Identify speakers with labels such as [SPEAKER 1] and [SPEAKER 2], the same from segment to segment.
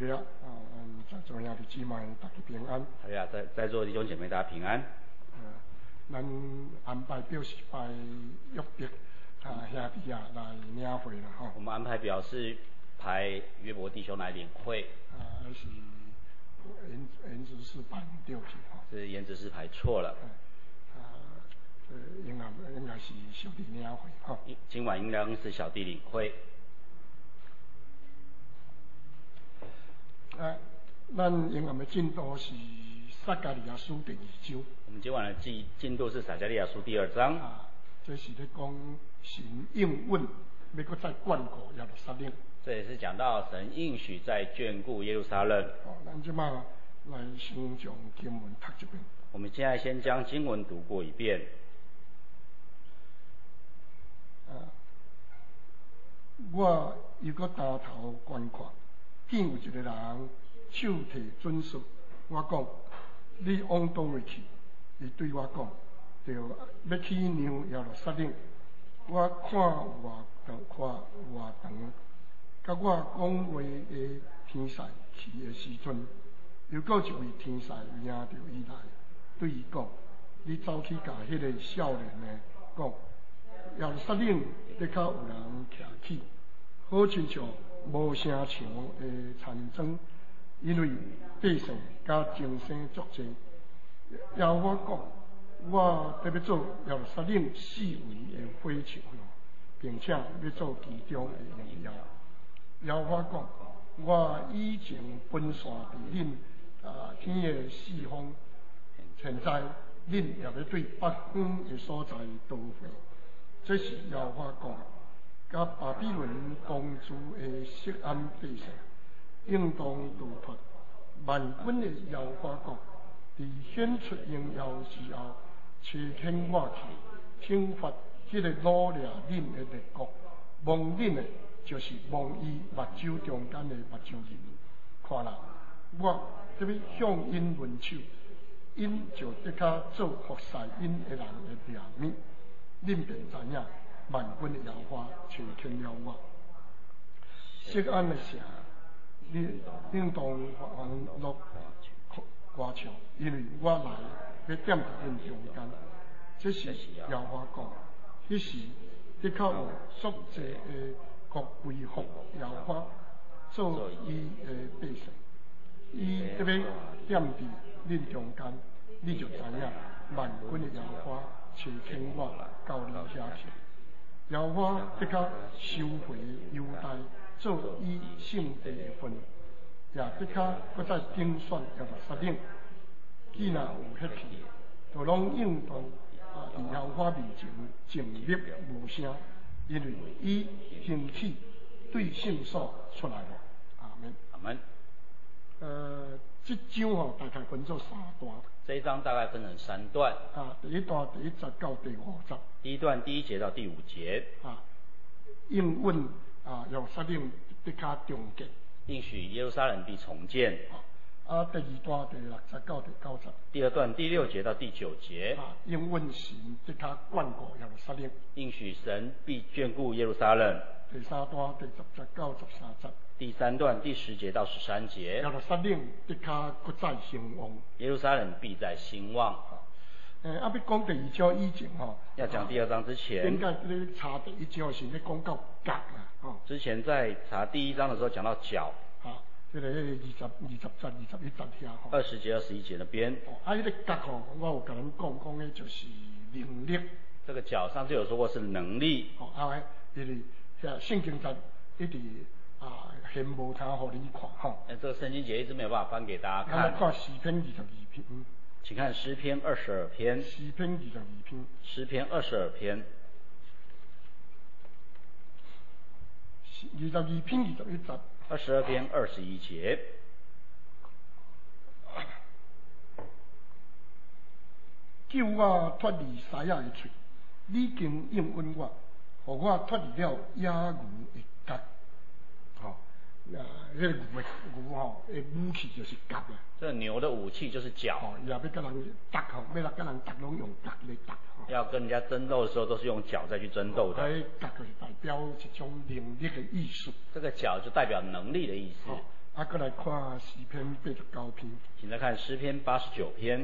[SPEAKER 1] 日啊，在座兄弟姊妹大家平安。
[SPEAKER 2] 哎呀，在座的弟兄姐妹大家平安。
[SPEAKER 1] 咱安排表是拜约伯兄弟啊来领会啦吼。
[SPEAKER 2] 我们安排表是排约伯弟兄来领会。
[SPEAKER 1] 是颜值是排唔对去吼。
[SPEAKER 2] 是颜值是排错了。
[SPEAKER 1] 应该是小弟领会吼。
[SPEAKER 2] 今晚应当是小弟领会。
[SPEAKER 1] 咱应该的进度是撒迦利亚书第2章。
[SPEAKER 2] 我们今晚的进度是撒迦利亚书第2章。
[SPEAKER 1] 这是咧讲神应允，要搁再眷顾耶路撒冷。
[SPEAKER 2] 这也是讲到神应许在眷顾耶路撒冷。
[SPEAKER 1] 咱即马来先将经文读一遍。
[SPEAKER 2] 我们现在先将经文读过一遍。
[SPEAKER 1] 我又搁抬头观看，见有一个人手提准绳，我讲你往倒位去？伊对我讲，就要去让耶路撒冷。我看偌长，甲我讲话的天使去的时阵，又搁一位天使领着伊来，对伊讲：你走去甲迄个少年的讲，耶路撒冷的较有人徛起，好亲像无声墙的残砖，因为百姓甲精神作济。耶和华讲，我特别做耶路撒冷四围的火墙，并且要做其中的荣耀。耶和华讲，我以前分散伫恁天的四方，现在恁也要对北方的所在都会。这是耶和华讲，甲巴比伦公主的锡安百姓，应当逃脱。万军的耶和华讲，伫显出荣耀之后，差遣我去惩罚迄个掳掠恁的列国，望恁的，就是望伊目睭中间的目睭人。看啦，我这边向因抡手，因就得较做服侍因的人的名面，恁便知影。万军的耶和华垂听了我，锡安的城，你应当欢乐歌唱，因为我来要踮伫恁中间。这是耶和华讲，迄时的确有足济的国归服耶和华，做伊的百姓。伊特别踮伫恁中间，你就知影万军的耶和华垂听我到你遐去。耶和华得较收回犹大，做伊圣地的份，也得较搁再精选耶路撒冷。既然有迄去，就拢应当伫耶和华面前静立无声，因为伊兴起对圣所出来了。阿门。
[SPEAKER 2] 阿门。
[SPEAKER 1] 这章大概分作3段。
[SPEAKER 2] 这一章大概分成3段。
[SPEAKER 1] 第一段第1节到第5节。第一
[SPEAKER 2] 段第1节到第5节。
[SPEAKER 1] 应允耶路撒冷得较重建。
[SPEAKER 2] 应许耶路撒冷必重建。
[SPEAKER 1] 第2段第6节到第9节。
[SPEAKER 2] 第2段第6节到第9节。
[SPEAKER 1] 应允神得较眷顾耶路撒冷。
[SPEAKER 2] 应许神必眷顾耶路撒冷。
[SPEAKER 1] 第3段第10节到13节。
[SPEAKER 2] 第3段第10节到13节。
[SPEAKER 1] 耶路撒冷得较搁再兴旺。
[SPEAKER 2] 耶路撒冷必在兴旺。
[SPEAKER 1] 要讲第2章以前
[SPEAKER 2] 要讲第2章之前，
[SPEAKER 1] 应该咧查第1章是咧讲到脚啦，
[SPEAKER 2] 之前在查第1章的时候讲到脚。
[SPEAKER 1] 这个20节、21节遐
[SPEAKER 2] 20节、21节那边。
[SPEAKER 1] 迄个脚我有甲恁讲的就是能力。
[SPEAKER 2] 这个脚上次有说过是能力。
[SPEAKER 1] 就是圣经在一直现无通互你看
[SPEAKER 2] 这个圣经节一直没有办法翻给大家看。
[SPEAKER 1] 看诗篇22篇。
[SPEAKER 2] 请看诗篇22篇。
[SPEAKER 1] 诗篇22篇。
[SPEAKER 2] 诗篇22篇。
[SPEAKER 1] 22篇21节。
[SPEAKER 2] 22篇21节。
[SPEAKER 1] 救我脱离狮子的喙，你经应允我，互我脱离了野牛的角。那个牛的武器就是角啦。
[SPEAKER 2] 这牛的武器就是角。
[SPEAKER 1] 也要跟人打要跟人打拢用角来打。
[SPEAKER 2] 要跟人家争斗的时候，都是用角再去争斗的。
[SPEAKER 1] 角就是代表一种能力的艺术。
[SPEAKER 2] 这个角就代表能力的意思。
[SPEAKER 1] 啊，搁来看诗篇89篇。
[SPEAKER 2] 请再看诗篇89篇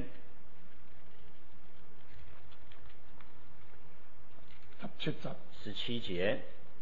[SPEAKER 1] 17节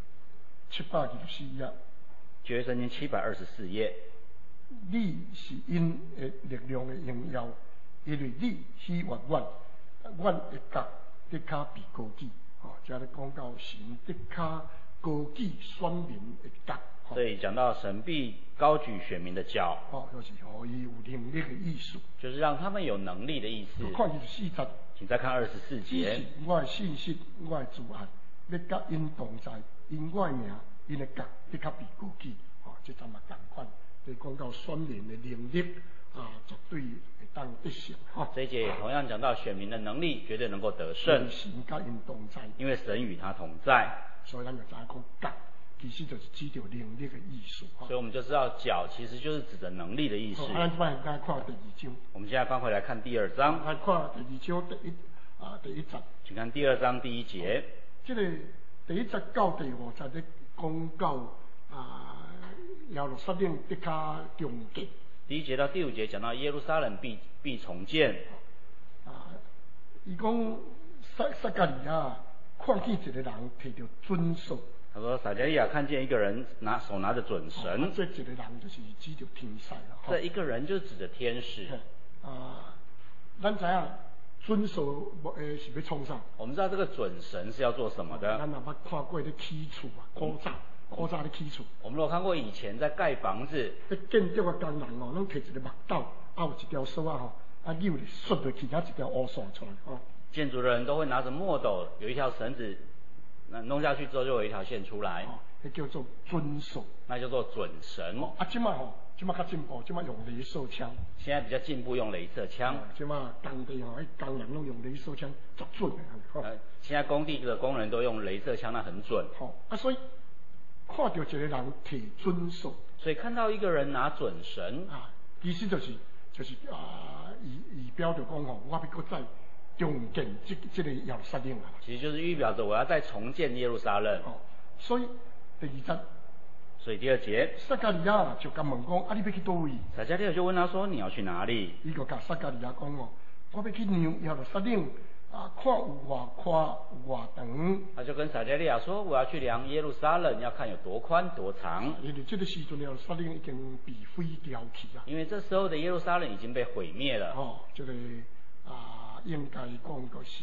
[SPEAKER 2] 17节，
[SPEAKER 1] 724页。
[SPEAKER 2] 旧约圣经724页。
[SPEAKER 1] 你是因的力量的荣耀，因为你喜悦阮的角的脚被高举。这咧讲到神的脚高举选民的角。
[SPEAKER 2] 所以讲到神必高举选民的脚，
[SPEAKER 1] 就是可以有能力的意思，
[SPEAKER 2] 就是让他们有能力的意思。
[SPEAKER 1] 看24节，
[SPEAKER 2] 请再看24节。
[SPEAKER 1] 我的信心，我的主爱，要甲因同在，因我的名，因的角的脚被高举。这阵嘛同款，就讲到选民的能力绝对会当得胜。
[SPEAKER 2] 这一节也同样讲到选民的能力绝对能够得胜，
[SPEAKER 1] 神甲因同在，
[SPEAKER 2] 因为神与他同在。
[SPEAKER 1] 所以咱就知影讲角，其实就是指着能力的意思。
[SPEAKER 2] 所以我们就知道脚其实就是指着能力的意思。
[SPEAKER 1] 咱这摆来看第2章。
[SPEAKER 2] 我们现在翻回来看第2章。
[SPEAKER 1] 来看第2章第一节。
[SPEAKER 2] 请看第2章第1节。
[SPEAKER 1] 这个第1节到第5节咧讲到耶路撒冷的较重建。
[SPEAKER 2] 第1节到第5节讲到耶路撒冷必重建。
[SPEAKER 1] 伊讲撒迦利亚看见一个人摕着准绳。
[SPEAKER 2] 他说撒迦利亚看见一个人手拿着准绳。
[SPEAKER 1] 这一个人就是指着天使啦。
[SPEAKER 2] 这一个人就指着天使。
[SPEAKER 1] 咱知影准绳是要创啥？我
[SPEAKER 2] 们知道这个准绳是要做什么的。
[SPEAKER 1] 咱也捌看过咧起厝啊，古早咧起厝。
[SPEAKER 2] 我们有看过以前在盖房子，
[SPEAKER 1] 建筑的工人拢摕一个木斗，有一条绳扭咧缩落去，一条乌线出来。
[SPEAKER 2] 建筑的人都会拿着墨斗，有一条绳子，弄下去之后就有一条线出来。
[SPEAKER 1] 那叫做准绳，
[SPEAKER 2] 那叫做准绳。
[SPEAKER 1] 即摆较进步，即摆用雷射枪。
[SPEAKER 2] 现在比较进步，用雷射枪。
[SPEAKER 1] 即摆工地工人拢用雷射枪，足准的。
[SPEAKER 2] 现在工地的工人都用雷射枪，那很准。
[SPEAKER 1] 所以看到一个人提准绳，
[SPEAKER 2] 所以看到一个人拿准绳
[SPEAKER 1] 其实就是仪表就讲我要搁再重建这个耶路撒冷啊。
[SPEAKER 2] 其实就是预表着我要再重建耶路撒冷。
[SPEAKER 1] 所以第2节。
[SPEAKER 2] 所以第2节，
[SPEAKER 1] 撒迦利亚就甲问讲：你要去倒位？
[SPEAKER 2] 撒迦利亚就问他说：你要去哪里？
[SPEAKER 1] 伊就甲撒迦利亚讲我要去耶路撒冷看有偌宽有偌长。
[SPEAKER 2] 他就跟撒迦利亚说：我要去量耶路撒冷，要看有多宽多长。
[SPEAKER 1] 因为这个时阵耶路撒冷已经被毁掉去啊。
[SPEAKER 2] 因为这时候的耶路撒冷已经被毁灭了。
[SPEAKER 1] 这个应该讲就是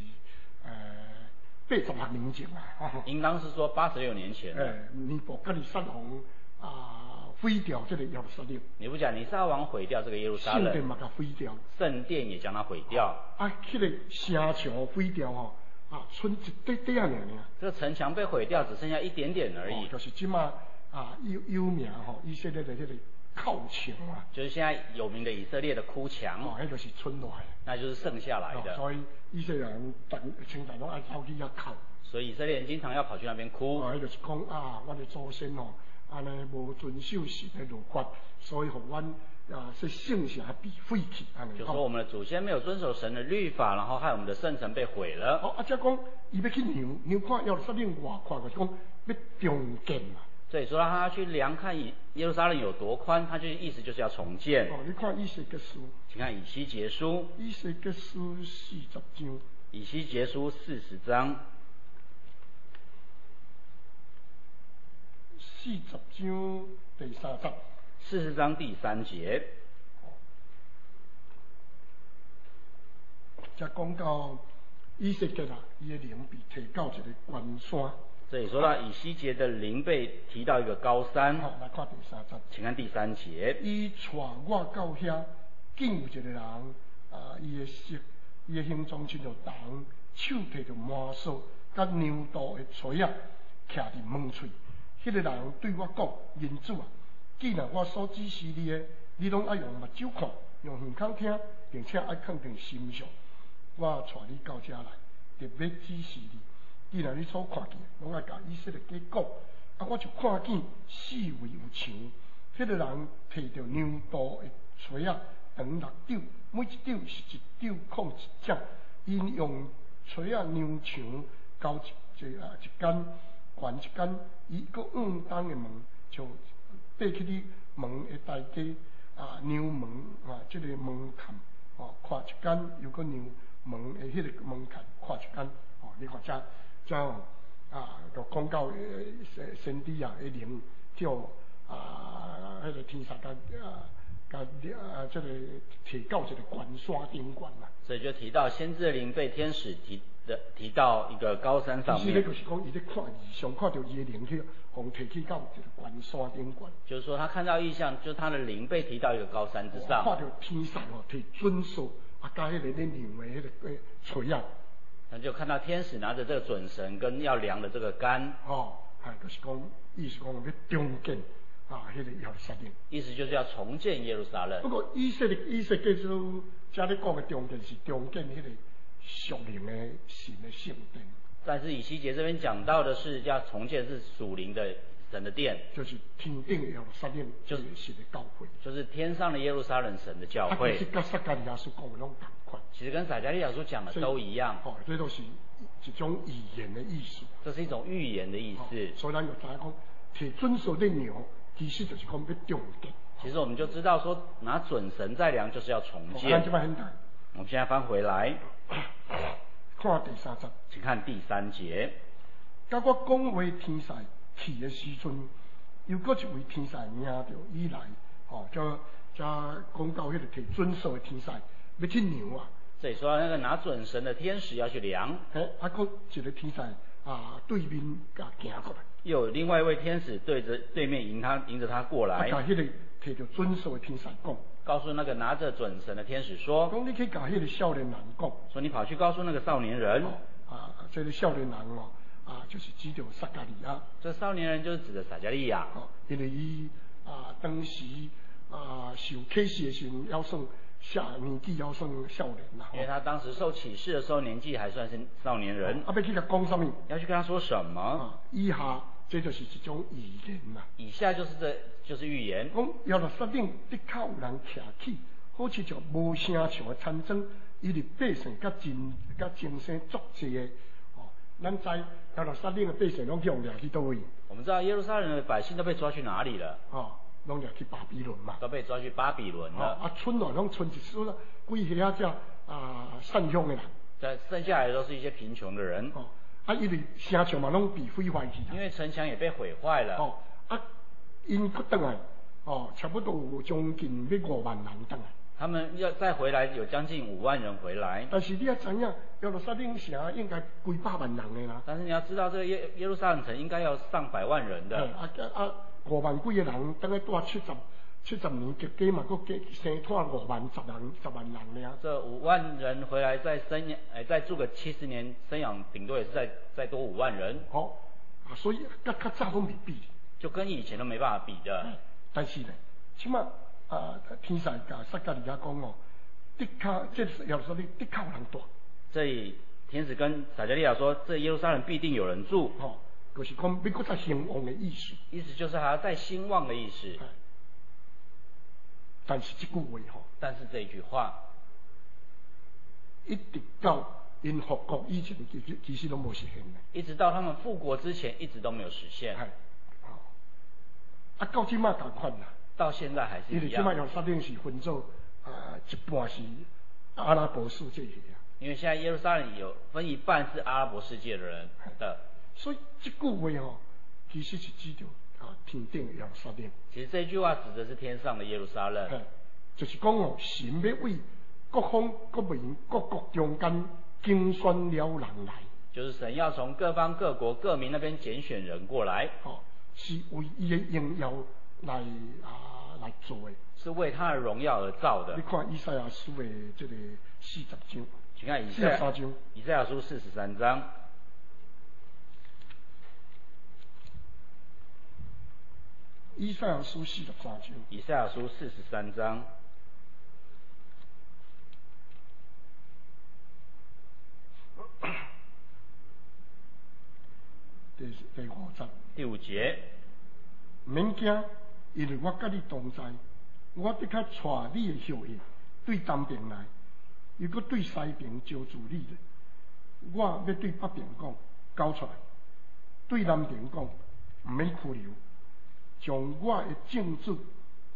[SPEAKER 1] 86年前啊。
[SPEAKER 2] 应当是说86年前了。
[SPEAKER 1] 尼布甲尼撒王毁掉这个耶路撒冷。
[SPEAKER 2] 尼布甲尼撒王毁掉这个耶路撒冷。
[SPEAKER 1] 圣殿嘛，甲毁掉。
[SPEAKER 2] 圣殿也将它毁掉。
[SPEAKER 1] 这个城墙毁掉剩一点点尔。
[SPEAKER 2] 这个城墙被毁掉，只剩下一点点而已。
[SPEAKER 1] 就是即马有名以色列的这个靠墙啊。
[SPEAKER 2] 就是现在有名的以色列的哭墙。
[SPEAKER 1] 那就是剩落来。
[SPEAKER 2] 那就是剩下来的。
[SPEAKER 1] 所以以色列人经常拢爱走去遐哭。
[SPEAKER 2] 所以以色列人经常要跑去那边哭。
[SPEAKER 1] 就是讲我的祖先安尼无遵守神的律法，所以互阮这圣城被废去。
[SPEAKER 2] 就说我们的祖先没有遵守神的律法，然后害我们的圣城被毁了。
[SPEAKER 1] 即讲伊要去量看耶路撒冷偌宽，就是讲要重建嘛。
[SPEAKER 2] 所以说他要去量看耶路撒冷有多宽，他就意思就是要重建。
[SPEAKER 1] 你看以西结书，
[SPEAKER 2] 请看以西结书。
[SPEAKER 1] 以西结书40章。
[SPEAKER 2] 以西结书40章。
[SPEAKER 1] 40章第3节。
[SPEAKER 2] 40章第3节。
[SPEAKER 1] 才讲到以西结伊的灵被提到一个关山。
[SPEAKER 2] 这里说到以西结的灵被提到一个高山。
[SPEAKER 1] 来看第3节。
[SPEAKER 2] 请看第3节。
[SPEAKER 1] 伊带我到遐，竟有一个人，伊的形状亲像人，手提着麻绳，甲牛刀的锤徛伫门喙。迄个人对我讲：人子既然我所指示你的，你拢爱用目睭看，用耳孔听，并且爱肯定心上。我带你到这来，特别指示你。既然你所看见，拢爱甲以色列家讲。我就看见四围有墙，迄个人摕着牛刀的锤长6斗，每一斗是1斗控1掌。因用锤牛墙交一间，悬一间，伊搁动的门，就爬去你门的大街娘门这个门槛跨一间，又搁娘门的迄个门槛跨一间你看这就讲到先知的灵叫迄个天煞这个提到一个关山顶悬啦。
[SPEAKER 2] 所以就提到先知的灵被天使提到一个高山上面。
[SPEAKER 1] 其实就是讲，伊咧看异象，看到伊的灵去，互提起到一个关山顶悬。
[SPEAKER 2] 就是说，他看到异象，就是他的灵被提到一个高山之上。
[SPEAKER 1] 看到天上摕准绳，加迄个咧量的迄个锤啊。
[SPEAKER 2] 那就看到天使拿着这个准绳跟要量的这个杆。
[SPEAKER 1] 就是讲，意思讲要重建迄个耶路撒冷。
[SPEAKER 2] 意思就是要重建耶路撒冷。
[SPEAKER 1] 不过以色列基督家咧讲的重建是重建迄个属灵的神的圣殿。
[SPEAKER 2] 但是以西结这边讲到的是要重建是属灵的神的殿，
[SPEAKER 1] 就是天顶的耶路撒冷，就是神的教会，
[SPEAKER 2] 就是天上的耶路撒冷神的教会。
[SPEAKER 1] 其实跟撒迦利亚书讲的拢同款。
[SPEAKER 2] 其实跟撒迦利亚书讲的都一样。
[SPEAKER 1] 这都是一种语言的意思。
[SPEAKER 2] 这是一种预言的意思。
[SPEAKER 1] 所以咱就知影讲，摕准绳在量，其实就是讲要重建。
[SPEAKER 2] 其实我们就知道说，拿准绳在量就是要重建。我们现在翻回来，
[SPEAKER 1] 看第3节，
[SPEAKER 2] 请看第3节。
[SPEAKER 1] 甲我讲话天使去的时阵，又搁一位天使领着伊来，这讲到迄个摕准绳的天使要去量啊。
[SPEAKER 2] 这里说那个拿准绳的天使要去量。
[SPEAKER 1] 搁一个天使对面甲行过来。
[SPEAKER 2] 又有另外一位天使对面迎着他过来。
[SPEAKER 1] 甲迄个摕着准绳的天使讲。
[SPEAKER 2] 告诉那个拿着准绳的天使说：“
[SPEAKER 1] 讲你去甲迄个少年人讲，
[SPEAKER 2] 说你跑去告诉那个少年人，
[SPEAKER 1] 这个少年人就是指着撒迦利亚。这
[SPEAKER 2] 少年人就是指的撒迦利亚。
[SPEAKER 1] 因为伊当时受启示的时候，要算年纪要算少年啦。
[SPEAKER 2] 因为他当时受启示的时候年纪还算是少年人。
[SPEAKER 1] 要去甲讲什么？
[SPEAKER 2] 要去跟他说什么？
[SPEAKER 1] 以下这就是一种语言啦。
[SPEAKER 2] 以下就是预言。
[SPEAKER 1] 讲耶路撒冷的确有人徛起，好似像无声像的参争，伊哩百姓甲精神作济的。咱知耶路撒冷的百姓拢去掠去倒位？
[SPEAKER 2] 我们知道耶路撒冷的百姓都被抓去哪里了？
[SPEAKER 1] 拢掠去巴比伦嘛。
[SPEAKER 2] 都被抓去巴比伦了。
[SPEAKER 1] 村内拢村一村规遐只善乡的人。
[SPEAKER 2] 剩下来的都是一些贫穷的人。
[SPEAKER 1] 因为城墙嘛拢被毁坏去。
[SPEAKER 2] 因为城墙也被毁坏了。
[SPEAKER 1] 因搁倒来，差不多有将近要5万人倒来。
[SPEAKER 2] 他们要再回来，有将近5万人回来。
[SPEAKER 1] 但是你也知影，耶路撒冷城应该几百万人的啦。
[SPEAKER 2] 但是你要知道，这个耶路撒冷城应该要上百万人的。
[SPEAKER 1] 5万几个人，等于住70年，加嘛，佫生拖5万10万人了。
[SPEAKER 2] 这5万人回来再住个70年，生养顶多也是再多5万人。
[SPEAKER 1] 所以较早拢未比。
[SPEAKER 2] 就跟以前都没办法比的。
[SPEAKER 1] 但是呢，起码天使甲撒迦利亚讲的确，这耶路撒冷的确有人住。
[SPEAKER 2] 这里天使跟撒迦利亚说，这耶路撒冷必定有人住。
[SPEAKER 1] 就是讲要搁再兴旺的意思。
[SPEAKER 2] 意思就是还要再兴旺的意思。
[SPEAKER 1] 但是这句话
[SPEAKER 2] 但是这一句话，
[SPEAKER 1] 一直到因复国以前，其实都无实现的。
[SPEAKER 2] 一直到他们复国之前，一直都没有实现。
[SPEAKER 1] 到今嘛同款啦。
[SPEAKER 2] 到现在还是一样。
[SPEAKER 1] 因为今嘛耶路撒冷是分做一半是阿拉伯世界的。
[SPEAKER 2] 因为现在耶路撒冷有分一半是阿拉伯世界的人的。
[SPEAKER 1] 所以这句话其实是指着天顶的耶路撒冷。
[SPEAKER 2] 其实这句话指的是天上的耶路撒冷。
[SPEAKER 1] 就是讲神要为各方各民各国中间竞选了人来。
[SPEAKER 2] 就是神要从各方各国各民那边拣选人过来。
[SPEAKER 1] 是为伊的荣耀来做的。是
[SPEAKER 2] 为他的荣耀而造的。
[SPEAKER 1] 你看以赛亚书的这个40章。
[SPEAKER 2] 请看以赛亚书43章。
[SPEAKER 1] 以赛亚书43章。
[SPEAKER 2] 以赛亚书43章。第5节。
[SPEAKER 1] 免惊，因为我甲你同在，我的确带你的后裔对东边来，又搁对西边招住你的。我要对北边讲，交出来；对南边讲，唔免拘留，将我的正直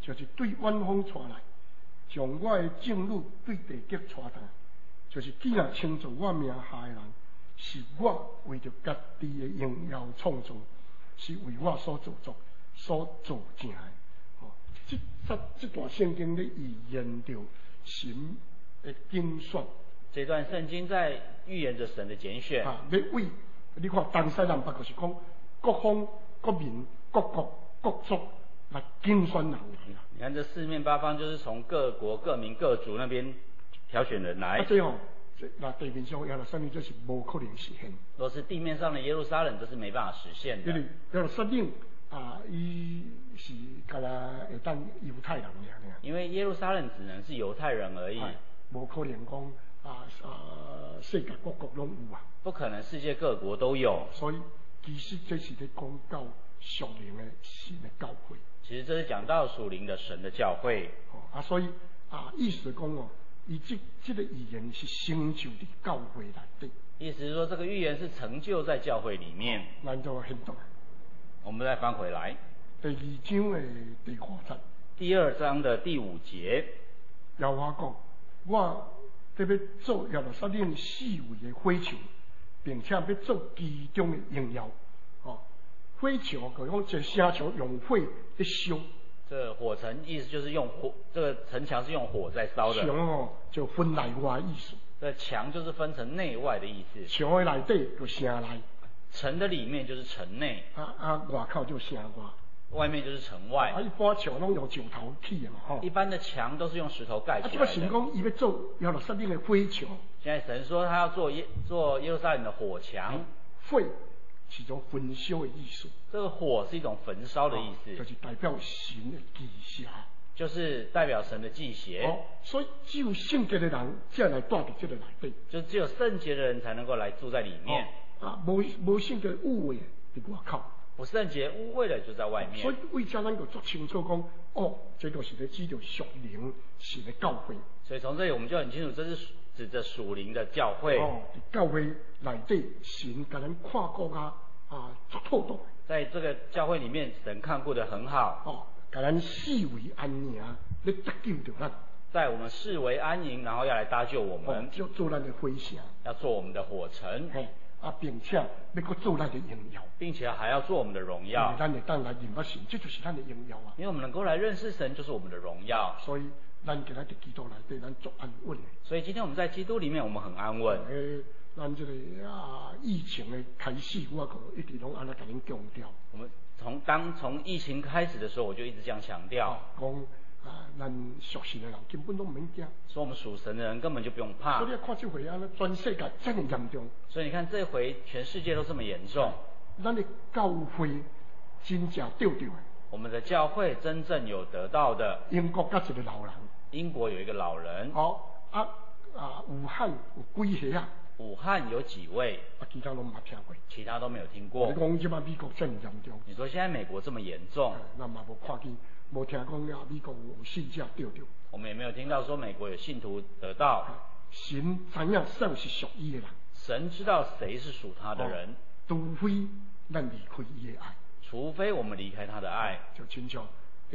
[SPEAKER 1] 就是对远方传来，将我的正路对地极传达，就是既然称作我名下的人，是我为着家己的荣耀创造，是为我所造作、所做成的。哦，这段圣经咧预言着神的拣选。
[SPEAKER 2] 这段圣经在预言着神的拣选。
[SPEAKER 1] 啊，要为你看东西南北就是讲各方、各民、各国、各族来拣选人来啦。
[SPEAKER 2] 你看这四面八方就是从各国、各民、各族那边挑选人来。
[SPEAKER 1] 这哦，那地面上耶路撒冷这是无可能实现。
[SPEAKER 2] 若是地面上的耶路撒冷，这是没办法实现的。
[SPEAKER 1] 因为耶路撒冷啊，伊是干啦会当犹太人尔。
[SPEAKER 2] 因为耶路撒冷只能是犹太人而已，
[SPEAKER 1] 无可能讲世界各国拢有啊。
[SPEAKER 2] 不可能世界各国都有。
[SPEAKER 1] 所以其实这是在讲到属灵的神的教会。
[SPEAKER 2] 其实这是讲到属灵的神的教会。
[SPEAKER 1] 所以意思讲哦，伊这个预言是成就伫教会内底。
[SPEAKER 2] 意思是说，这个预言是成就在教会里面。
[SPEAKER 1] 咱就很懂。
[SPEAKER 2] 我们再翻回来，
[SPEAKER 1] 第2章的第5节。
[SPEAKER 2] 第2章的第5节，
[SPEAKER 1] 耶和华讲：我特别做耶路撒冷四围的火墙，并且要做其中的荣耀。火墙就讲一城墙用火在烧。
[SPEAKER 2] 这火城意思就是用火，这个城墙是用火在烧的。
[SPEAKER 1] 墙就分内外意思。
[SPEAKER 2] 这墙就是分成内外的意思。
[SPEAKER 1] 墙的内底就城内。
[SPEAKER 2] 城的里面就是城内。
[SPEAKER 1] 外口就城外。
[SPEAKER 2] 外面就是城外。
[SPEAKER 1] 一般墙拢用石头起的嘛，
[SPEAKER 2] 一般的墙都是用石头盖起来的。
[SPEAKER 1] 神讲伊要做耶路撒冷的火墙。
[SPEAKER 2] 现在神说他要做耶路撒冷的火墙。
[SPEAKER 1] 火是一种焚烧的意思。
[SPEAKER 2] 这个火是一种焚烧的意思。
[SPEAKER 1] 就是代表神的记邪。就是
[SPEAKER 2] 代表神的记邪。
[SPEAKER 1] 所以只有圣洁的人才来住在这个内底。
[SPEAKER 2] 就只有圣洁的人才能够来住在里面。
[SPEAKER 1] 无圣洁污秽伫外口。
[SPEAKER 2] 不圣洁污秽的就在外面。
[SPEAKER 1] 所以为此咱就足清楚讲，这就是咧指着属灵神的教会。
[SPEAKER 2] 所以从这里我们就很清楚，这是指着属灵的教会。
[SPEAKER 1] 教会内底神甲咱看顾足透透。在
[SPEAKER 2] 这个教会里面，神看顾得很好。
[SPEAKER 1] 甲咱视为安营，咧搭救着咱。
[SPEAKER 2] 在我们视为安营，然后要来搭救我们。
[SPEAKER 1] 要做咱的火城。要
[SPEAKER 2] 做我们的火城。
[SPEAKER 1] 并且要搁做咱的荣耀，
[SPEAKER 2] 并且还要做我们的荣耀。
[SPEAKER 1] 咱会当来认识神，这就是咱的荣耀啊。
[SPEAKER 2] 因为我们能够来认识神，就是我们的荣耀。
[SPEAKER 1] 所以咱今日在基督内底，咱足安稳的。
[SPEAKER 2] 所以今天我们在基督里面，我们很安稳。
[SPEAKER 1] 咱这个疫情的开始，我可一直拢安尼甲恁强调。
[SPEAKER 2] 我们从疫情开始的时候，我就一直这样强调。
[SPEAKER 1] 咱属神的人根本都唔免惊。
[SPEAKER 2] 说我们属神的人根本就不用怕。
[SPEAKER 1] 所以你看这回全世界真严重。
[SPEAKER 2] 所以你看这回全世界都这么严重。
[SPEAKER 1] 咱的教会真正得到的。
[SPEAKER 2] 我们的教会真正有得到的。
[SPEAKER 1] 英国甲一个老人。
[SPEAKER 2] 英国有一个老人。
[SPEAKER 1] 武汉有几个啊？
[SPEAKER 2] 武汉有几位？
[SPEAKER 1] 其他都没听过。其他
[SPEAKER 2] 都没有听过。
[SPEAKER 1] 你讲现在美国真严重。
[SPEAKER 2] 你说现在美国这么严重？
[SPEAKER 1] 那嘛无看见。无听讲美国有信者得到。
[SPEAKER 2] 我们也没有听到说美国有信徒得到。
[SPEAKER 1] 神知影谁是属伊的人。
[SPEAKER 2] 神知道谁是属他的人。
[SPEAKER 1] 除非咱离开伊的爱。
[SPEAKER 2] 除非我们离开他的爱。
[SPEAKER 1] 就亲像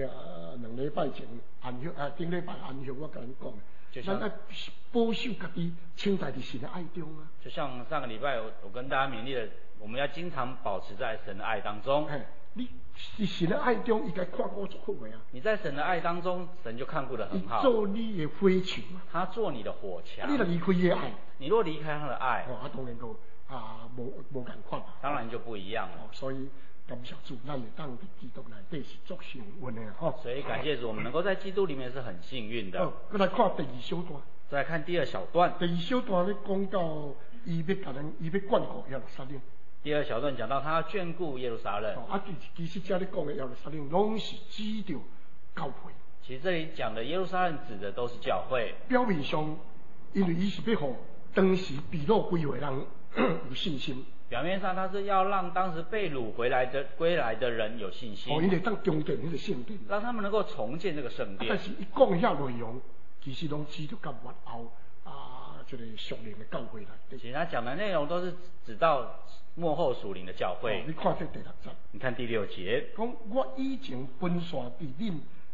[SPEAKER 1] 2礼拜前安息顶礼拜安息我跟恁讲，咱要保守家己，亲在伫神的爱中啊。
[SPEAKER 2] 就像上个礼拜我跟大家勉励的，我们要经常保持在神的爱当中。你是神的爱中，伊该看顾足好个啊。你在神的爱当中，神就看顾得很好。
[SPEAKER 1] 做你的火墙啊。
[SPEAKER 2] 他做你的火墙。
[SPEAKER 1] 你若离开伊的爱，
[SPEAKER 2] 你若离开他的爱，
[SPEAKER 1] 当然就无共款。
[SPEAKER 2] 当然就不一样了。
[SPEAKER 1] 所以感谢主，咱会当伫基督内底是足幸运的
[SPEAKER 2] 所以感谢主，我们能够在基督里面是很幸运的。
[SPEAKER 1] 再来看第2小段。
[SPEAKER 2] 再来看第2小段。
[SPEAKER 1] 第2小段咧讲到伊要眷顾耶路撒冷。
[SPEAKER 2] 第2小段讲到他要眷顾耶路撒冷。
[SPEAKER 1] 其实这里讲的耶路撒冷，拢是指着教会。
[SPEAKER 2] 其实这里讲的耶路撒冷指的都是教会。
[SPEAKER 1] 表面上，因为伊是要让当时被掳归回人有信心。
[SPEAKER 2] 表面上他是要让当时被掳归来的人有信心。
[SPEAKER 1] 因为当重建那个圣殿。
[SPEAKER 2] 让他们能够重建这个圣殿。
[SPEAKER 1] 但是伊讲的遐内容，其实拢指着甲末后这个属灵的教会来。
[SPEAKER 2] 其实他讲的内容都是指到末后属灵的教会。
[SPEAKER 1] 你看这第6节。
[SPEAKER 2] 你看第6节。
[SPEAKER 1] 讲我以前分散伫恁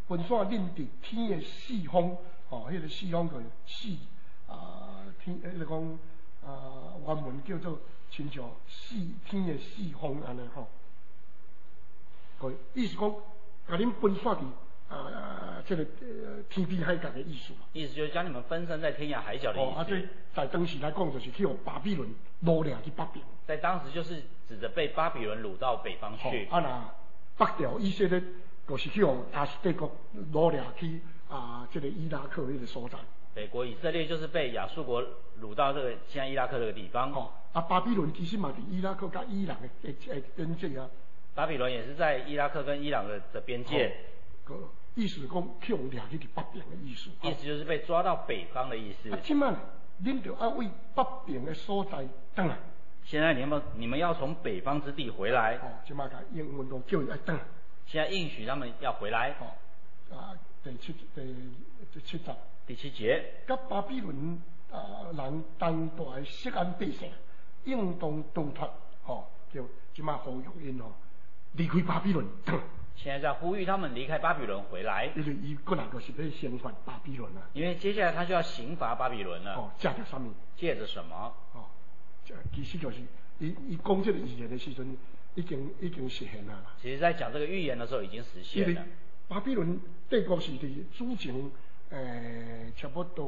[SPEAKER 1] 分散恁伫天的四方，迄个四方叫四天，迄个讲原文叫做亲像四天的四方安尼吼。个意思讲，甲恁分散伫这个天边海角的意思。
[SPEAKER 2] 意思就是将你们分散在天涯海角的意思。
[SPEAKER 1] 这在当时来讲，就是去用巴比伦掳掠去北边。
[SPEAKER 2] 在当时就是指着被巴比伦掳到北方去。
[SPEAKER 1] 那北调以色列就是去用亚述帝国掳掠去这个伊拉克迄个所在。
[SPEAKER 2] 北国以色列就是被亚述国掳到这个现在伊拉克这个地方。
[SPEAKER 1] 巴比伦其实嘛，伫伊拉克甲伊朗的边界啊。巴
[SPEAKER 2] 比伦也是在伊拉克跟伊朗的边界。
[SPEAKER 1] 意思讲去用掠去北边的意思。
[SPEAKER 2] 意思就是被抓到北方的意思。
[SPEAKER 1] 即摆恁就要为北边的所在转来。
[SPEAKER 2] 现在你们要从北方之地回来。
[SPEAKER 1] 即摆甲英文都叫伊来转来。
[SPEAKER 2] 现在应许他们要回来。第七节。
[SPEAKER 1] 甲巴比伦人当大色安百姓，应当逃脱，叫即摆呼吁因离开巴比伦。
[SPEAKER 2] 现在在呼吁他们离开巴比伦回来。
[SPEAKER 1] 因为伊过来就是要刑罚巴比伦啊。
[SPEAKER 2] 因为接下来他就要刑罚巴比伦了。
[SPEAKER 1] 借着什么？
[SPEAKER 2] 借着什么？
[SPEAKER 1] 其实就是伊讲这个预言的时阵，已经实现了。
[SPEAKER 2] 其实在讲这个预言的时候已经实现了。因为
[SPEAKER 1] 巴比伦帝国是伫主前差不多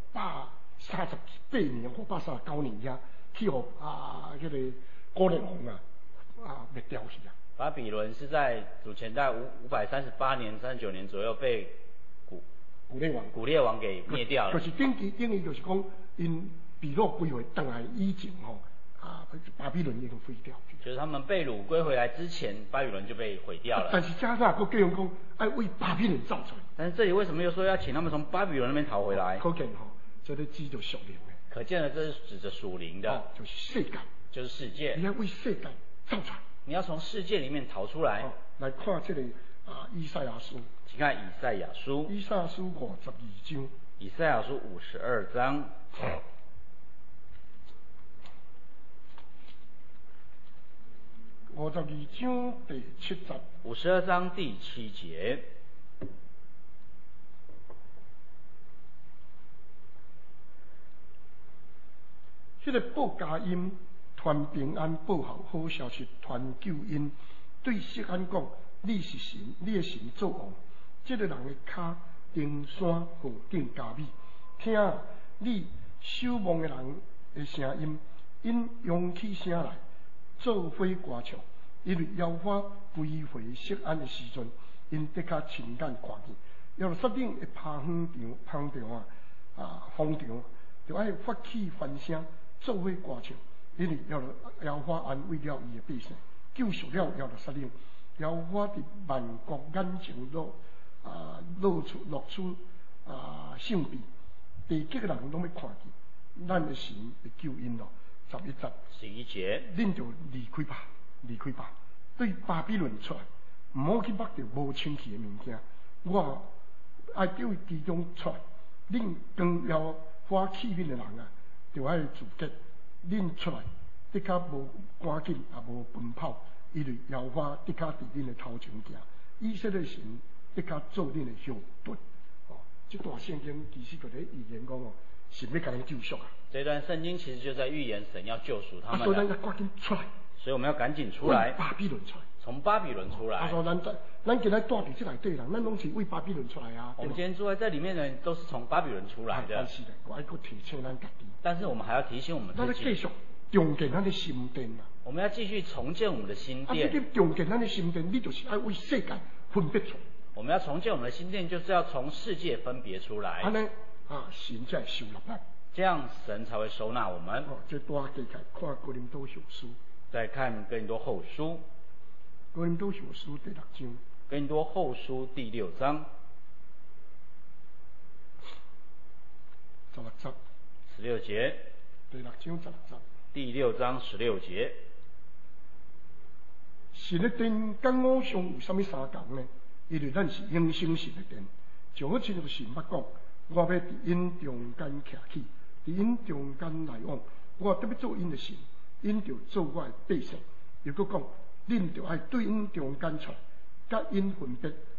[SPEAKER 1] 538年、539年遐，去互迄个古列王灭掉去啊。
[SPEAKER 2] 巴比伦是在主前大概538年、39年左右被古列王给灭掉了。
[SPEAKER 1] 就是等于就是讲，因被掳归回回来以前巴比伦已经废掉。
[SPEAKER 2] 就是他们被掳归回来之前，巴比伦就被毁掉了。
[SPEAKER 1] 但是加上佫叫人讲，爱为巴比伦造出来。
[SPEAKER 2] 但是这里为什么又说要请他们从巴比伦那边逃回来？
[SPEAKER 1] 可见这个指着属灵的。
[SPEAKER 2] 可见的，这是指着属灵的，
[SPEAKER 1] 就是世界，
[SPEAKER 2] 就是世界。
[SPEAKER 1] 你要为世界造出来。
[SPEAKER 2] 你要从世界里面逃出来。
[SPEAKER 1] 来看这个以赛亚书。
[SPEAKER 2] 请看以赛亚书。
[SPEAKER 1] 以赛亚书52章。
[SPEAKER 2] 以赛亚书52章。
[SPEAKER 1] 52章第7节。
[SPEAKER 2] 52章第7节。
[SPEAKER 1] 这个报佳音、传平安、报好好消息、传救恩，对锡安讲：你是神，你的神做王。这个人的脚登山河顶加美，听你守望的人的声音，因扬起声来，做伙歌唱。因为妖花归回锡安的时阵，因的确亲眼看见。要山顶的芳场风场，就爱发起欢声。做伙歌唱，因为妖花安慰了伊的百姓，救赎了山岭。妖花伫万国眼前落出圣庇，地极的人拢要看见，咱的神的救恩咯。
[SPEAKER 2] 11节，
[SPEAKER 1] 恁就离开吧，离开吧，对巴比伦出来，唔好去捌着无清气的物件。我爱对其中出来，恁光妖花气氛的人啊！就爱自觉，恁出来，的确无赶紧，也无奔跑，因为妖花的确伫恁的头前行，以色列神的确做恁的后盾。这段圣经其实就在预言讲神要甲恁救赎啊。
[SPEAKER 2] 这段圣经其实就在预言神要救赎他们。
[SPEAKER 1] 所以咱要赶紧出来。
[SPEAKER 2] 所以我们要赶紧出来。
[SPEAKER 1] 巴比伦出来。
[SPEAKER 2] 从巴比伦出来。
[SPEAKER 1] 说咱今日住伫这内底人，咱拢是为巴比伦出来啊。
[SPEAKER 2] 我们今天住在这里面的人都是从巴比伦出来的。
[SPEAKER 1] 但是呢，我还佫提醒咱家己。但是
[SPEAKER 2] 我们还要提醒我们自己。
[SPEAKER 1] 咱继续重建咱的心殿啊。
[SPEAKER 2] 我们要继续重建我们的心殿。
[SPEAKER 1] 这个重建咱的心殿，你就是要为世界分别出。
[SPEAKER 2] 我们要重建我们的心殿，就是要从世界分别出来。
[SPEAKER 1] 安尼神才收纳咱。
[SPEAKER 2] 这样神才会收纳我们。
[SPEAKER 1] 这大家看哥林多后书。
[SPEAKER 2] 再看哥林多后书。
[SPEAKER 1] 哥林多后书第6章。
[SPEAKER 2] 哥林多后书第6章。16节。
[SPEAKER 1] 第6章16节。
[SPEAKER 2] 第6章16节。
[SPEAKER 1] 神的殿跟偶像有啥物相共呢？因为咱是永生神的殿，就好像神捌讲，我要伫因中间徛起，伫因中间来往，我特别做因的神，因就做我的百姓。又搁讲，恁就爱对因中间出来，甲因分别，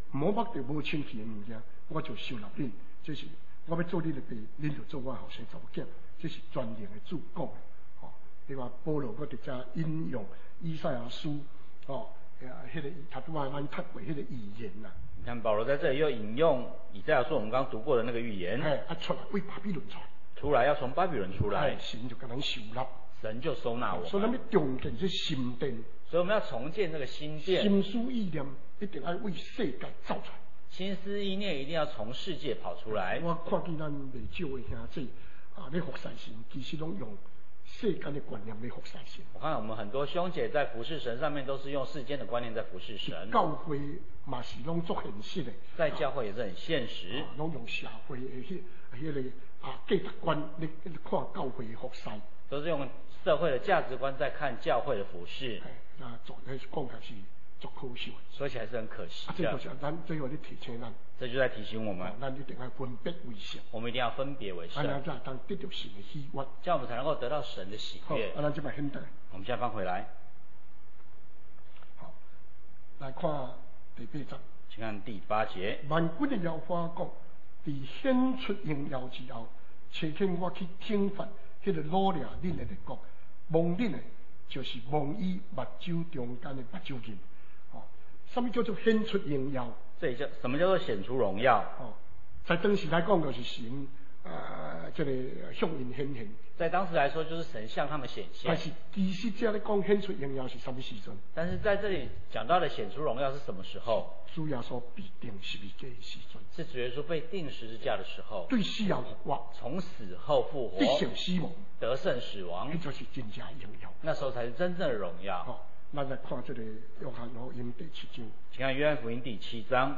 [SPEAKER 1] 摸目就无清气的物件，我就收纳恁。这是我要做你的爸，恁就做我后生查某囝。这是专业的主讲的。哦，你话保罗我直接引用以赛亚书，哦，迄个他拄仔咱读过迄个预言呐。
[SPEAKER 2] 你看保罗在这里又引用以赛亚书我们刚刚读过的那个预言。
[SPEAKER 1] 出来为巴比伦出来。
[SPEAKER 2] 出来要从巴比伦出来。
[SPEAKER 1] 神就给咱收纳。
[SPEAKER 2] 神就收纳我们。
[SPEAKER 1] 所以咱要重建这心殿。
[SPEAKER 2] 所以我们要重建这个新殿。
[SPEAKER 1] 心思意念一定要为世界走出来。
[SPEAKER 2] 心思意念一定要从世界跑出来。
[SPEAKER 1] 我看见咱未少的兄弟咧服侍神，其实拢用世间的观念来服侍神。
[SPEAKER 2] 我看我们很多兄姐在服侍神上面都是用世间的观念在服侍神。
[SPEAKER 1] 教会嘛是拢做现实的。
[SPEAKER 2] 在教会也是很现实。
[SPEAKER 1] 拢用社会的迄个价值观来看教会的服侍。
[SPEAKER 2] 都是用社会的价值观在看教会的服侍。
[SPEAKER 1] 做讲起来是足可惜。
[SPEAKER 2] 说起来是很可惜的。
[SPEAKER 1] 这就是咱最后咧提醒咱。
[SPEAKER 2] 这就在提醒我们。
[SPEAKER 1] 咱一定要分别为圣。
[SPEAKER 2] 我们一定要分别为圣。
[SPEAKER 1] 咱才当得到神的喜悦。
[SPEAKER 2] 这样我们才能够得到神的喜悦。
[SPEAKER 1] 咱这摆现代。
[SPEAKER 2] 我们现在翻回来。
[SPEAKER 1] 好，来看第8章。
[SPEAKER 2] 请看第8节。
[SPEAKER 1] 万军的耶和华讲，在显出荣耀之后，请我去听发迄个努力恁的列国，望恁的，就是望伊目睭中间的目睭印。哦，什么叫做显出荣耀？
[SPEAKER 2] 这叫什么叫做显出荣耀？
[SPEAKER 1] 哦，在当时来讲就是神这个向因显现。
[SPEAKER 2] 在当时来说就是神向他们显现。
[SPEAKER 1] 但是其实这咧讲显出荣耀是什么时阵？
[SPEAKER 2] 但是在这里讲到的显出荣耀是什么时候？
[SPEAKER 1] 主耶稣被钉十字架的时阵。
[SPEAKER 2] 是主耶稣被钉十字架的时候。
[SPEAKER 1] 对死后复活。
[SPEAKER 2] 从死后复活。
[SPEAKER 1] 得胜死亡。
[SPEAKER 2] 得胜死亡。
[SPEAKER 1] 那就是真正的荣耀。
[SPEAKER 2] 那时候才是真正的荣耀。
[SPEAKER 1] 好，咱来看这个约翰福音第7章。
[SPEAKER 2] 请看约翰福音第7章。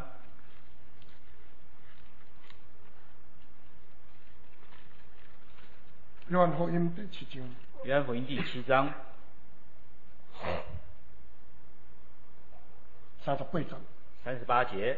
[SPEAKER 1] 约翰福音第7章。
[SPEAKER 2] 约翰福音第7章。
[SPEAKER 1] 38章。
[SPEAKER 2] 38节。